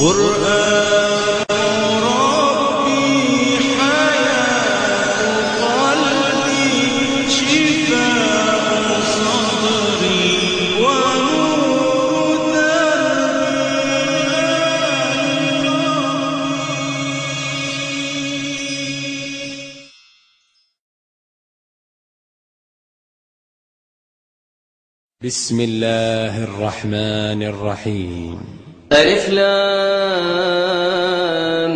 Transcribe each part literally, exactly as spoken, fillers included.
قرآن ربي حياة قلبي شفاء صدري ونور دربي. بسم الله الرحمن الرحيم. ألف لام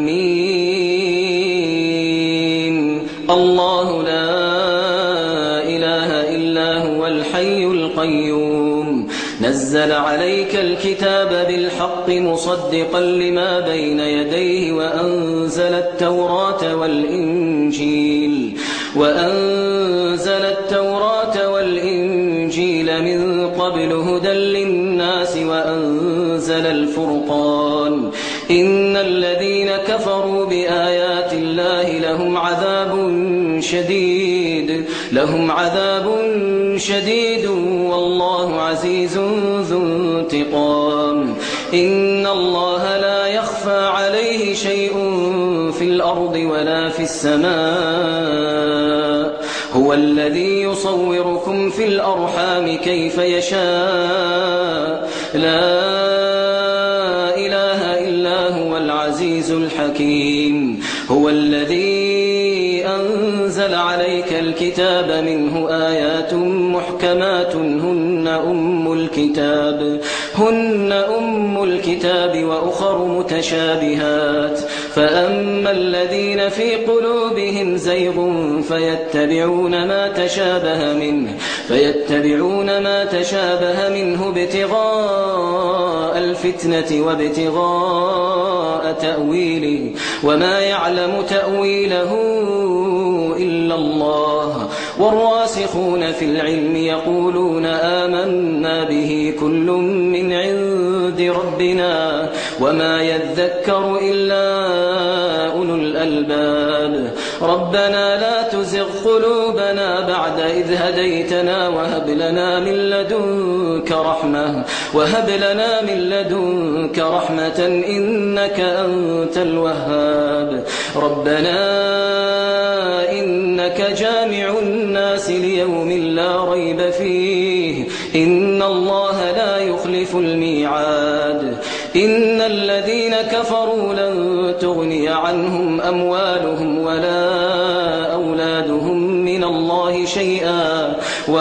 ميم. الله لا إله إلا هو الحي القيوم نزل عليك الكتاب بالحق مصدقا لما بين يديه وأنزل التوراة والإنجيل وأنزل التوراة والإنجيل من قبل هدى للناس وأنزل الفرقان إن الذين كفروا بآيات الله لهم عذاب شديد لهم عذاب شديد والله عزيز ذو انتقام. إن الله لا يخفى عليه شيء في الأرض ولا في السماء هو الذي يصوركم في الأرحام كيف يشاء لا إله إلا هو العزيز الحكيم. هو الذي أنزل عليك الكتاب منه آيات محكمات هن أم الكتاب هن أم الكتاب وأخر متشابهات فأما الذين في قلوبهم زيغ فيتبعون ما تشابه منه فيتبعون ما تشابه منه ابتغاء الفتنة وابتغاء تأويله وما يعلم تأويله إلا الله والراسخون في العلم يقولون آمنا به كل من عند ربنا وما يذكر إلا أولو الألباب. ربنا لا تزغ قلوبنا بعد إذ هديتنا وهب لنا من لدنك رحمة وهب لنا من لدنك رحمة إنك أنت الوهاب. ربنا إنك جامع الناس ليوم لا ريب فيه إن الله لا يخلف الميعاد. إن الذين كفروا لن تغني عنهم أموالهم ولا أولادهم من الله شيئا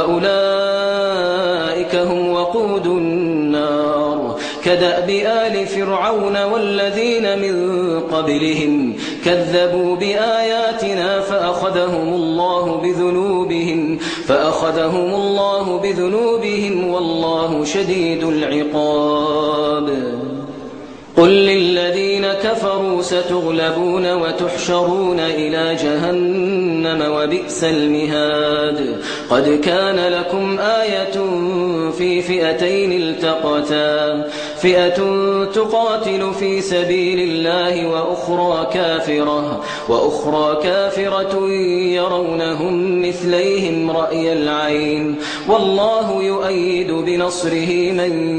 وأولئك هم وقود النار. كدأب آل فرعون والذين من قبلهم كذبوا بآياتنا فأخذهم الله بذنوبهم فأخذهم الله بذنوبهم والله شديد العقاب. قل للذين كفروا ستغلبون وتحشرون إلى جهنم وبئس المهاد. قد كان لكم آية في فئتين التقتا فئة تقاتل في سبيل الله وأخرى كافرة وأخرى كافرة يرونهم مثليهم رأي العين والله يؤيد بنصره من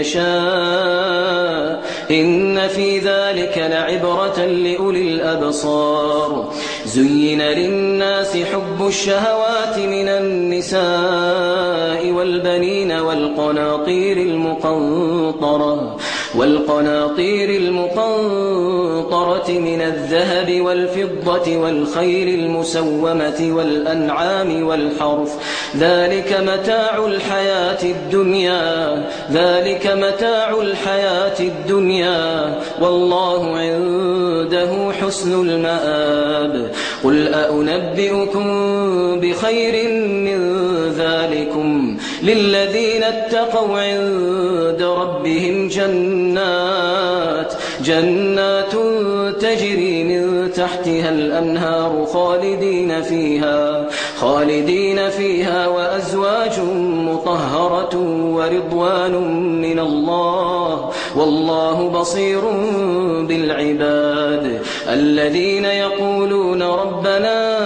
يشاء إن في ذلك لعبرة لأولي الأبصار. زين للناس حب الشهوات من النساء والبنين والقناطير المقنطرة والقناطير المقنطرة من الذهب والفضة والخيل المسومة والأنعام والحرث ذلك متاع الحياة الدنيا ذلك متاع الحياة الدنيا والله عنده حسن المآب. قل أأنبئكم بخير من ذلكم للذين اتقوا عند ربهم جنات جنات تجري من تحتها الأنهار خالدين فيها خالدين فيها وأزواج مطهرة ورضوان من الله والله بصير بالعباد. الذين يقولون ربنا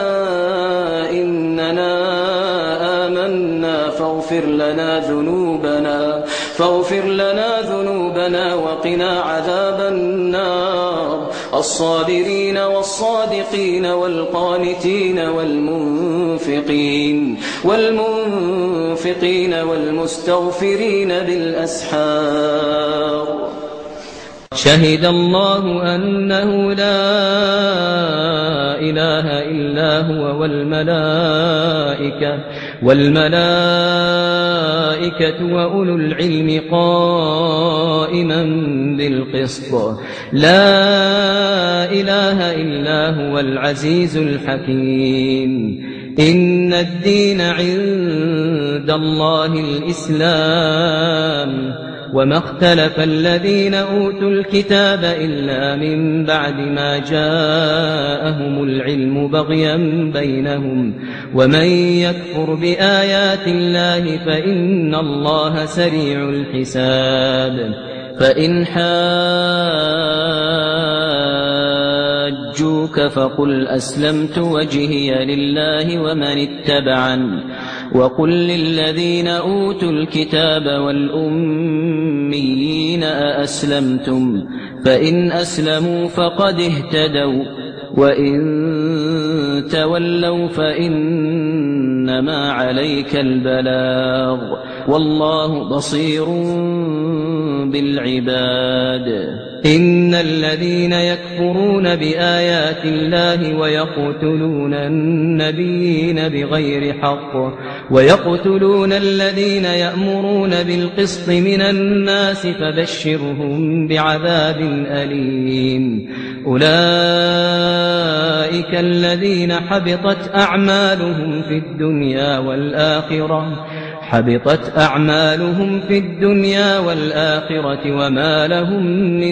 إننا آمنا فاغفر لنا ذنوبنا فاغفر لنا ذنوبنا ذنوبنا وقنا عذاب النار الصابرين والصادقين والقانتين والمنفقين والمنفقين والمستغفرين بالأسحار شهد الله أنه لا إله إلا هو والملائكة والملائكة وأولو العلم قائما بالقسط لا إله إلا هو العزيز الحكيم إن الدين عند الله الإسلام وما اختلف الذين أوتوا الكتاب إلا من بعد ما جاءهم العلم بغيا بينهم ومن يكفر بآيات الله فإن الله سريع الحساب فإن حاجوك فقل أسلمت وجهي لله ومن اتبعني وقل للذين أوتوا الكتاب والأميين أأسلمتم فإن أسلموا فقد اهتدوا وإن تولوا فإنما عليك البلاغ والله بصير بالعباد إن الذين يكفرون بآيات الله ويقتلون النبيين بغير حق ويقتلون الذين يأمرون بالقسط من الناس فبشرهم بعذاب أليم أولئك الذين حبطت أعمالهم في الدنيا والآخرة حبطت أعمالهم في الدنيا والآخرة وما لهم من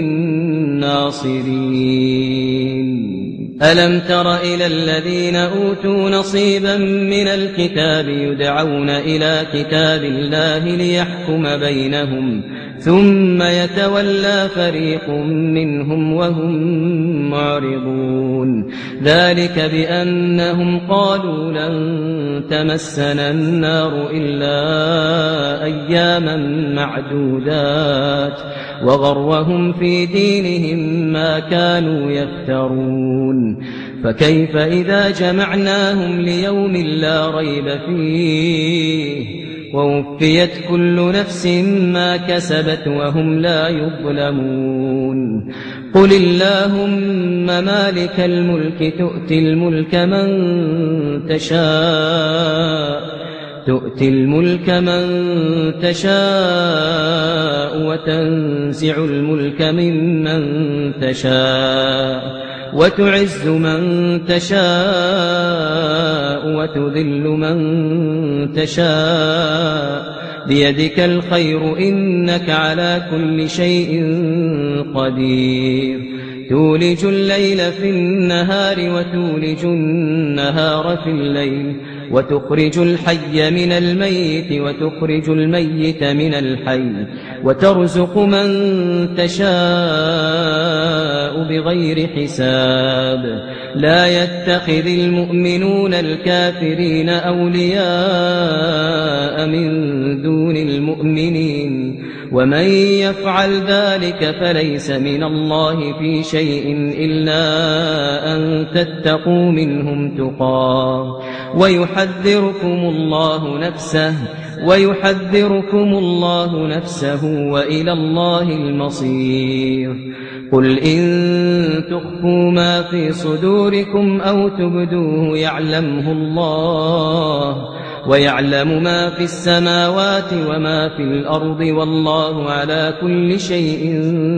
ناصرين ألم تر إلى الذين أوتوا نصيبا من الكتاب يدعون إلى كتاب الله ليحكم بينهم ثم يتولى فريق منهم وهم معرضون ذلك بأنهم قالوا لن تمسنا النار إلا أياما معدودات وغرهم في دينهم ما كانوا يفترون فكيف إذا جمعناهم ليوم لا ريب فيه ووفيت كل نفس ما كسبت وهم لا يظلمون قل اللهم مالك الملك تؤتي الملك من تشاء تؤتي الملك من تشاء وتنزع الملك ممن تشاء وتعز من تشاء وتذل من تشاء بيدك الخير إنك على كل شيء قدير تولج الليل في النهار وتولج النهار في الليل وتخرج الحي من الميت وتخرج الميت من الحي وترزق من تشاء بغير حساب لا يتخذ المؤمنون الكافرين أولياء من دون المؤمنين ومن يفعل ذلك فليس من الله في شيء إلا أن تتقوا منهم تقاه ويحذركم الله نفسه ويحذركم الله نفسه وإلى الله المصير قل إن تخفوا ما في صدوركم أو تبدوه يعلمه الله ويعلم ما في السماوات وما في الأرض والله على كل شيء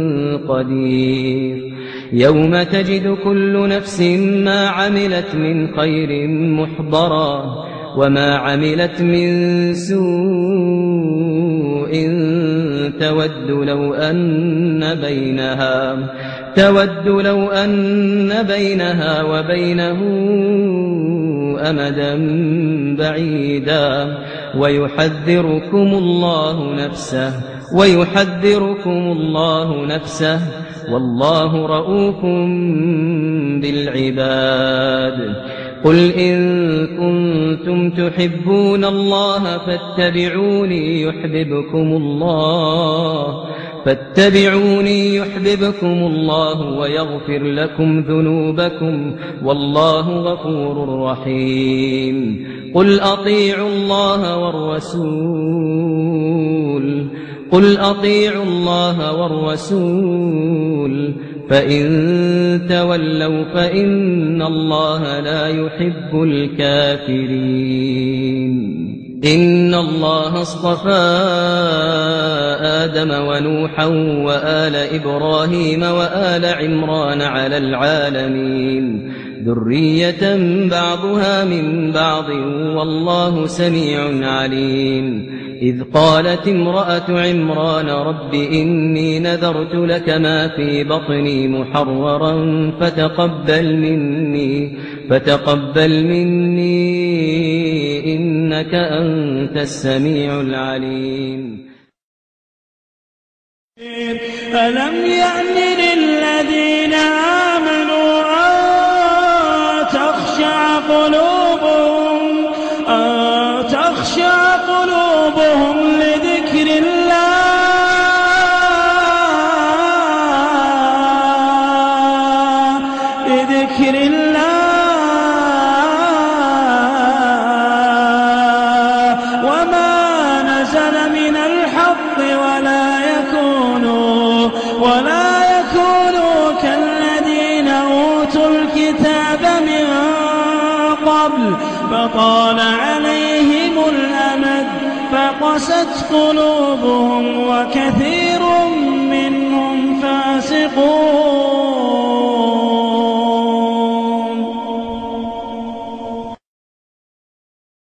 قدير يوم تجد كل نفس ما عملت من خير محضرا وما عملت من سوء تود لو أن بينها تود لو أن بينها وبينه أمدا بعيدا ويحذركم الله نفسه ويحذركم الله نفسه والله رؤوف بالعباد قل إن كنتم تحبون الله فاتبعوني يحببكم الله فاتبعوني يحببكم الله ويغفر لكم ذنوبكم والله غفور رحيم. قل أطيعوا الله والرسول قل أطيعوا الله والرسول فإن تولوا فإن الله لا يحب الكافرين. إن الله اصطفى آدم ونوحا وآل إبراهيم وآل عمران على العالمين ذرية بعضها من بعض والله سميع عليم. إذ قالت امرأة عمران رب إني نذرت لك ما في بطني محررا فتقبل مني فتقبل مني إنك أنت السميع العليم. ألم يأن للذين آمنوا أن تخشع قلوبهم أن تخشع قلوبهم لذكر الله لذكر الله وما نزل من الحق ولا يكونوا ولا يكونوا كالذين أوتوا الكتاب من قبل فطال عليهم الأمد فقست قلوبهم وكثير منهم فاسقون.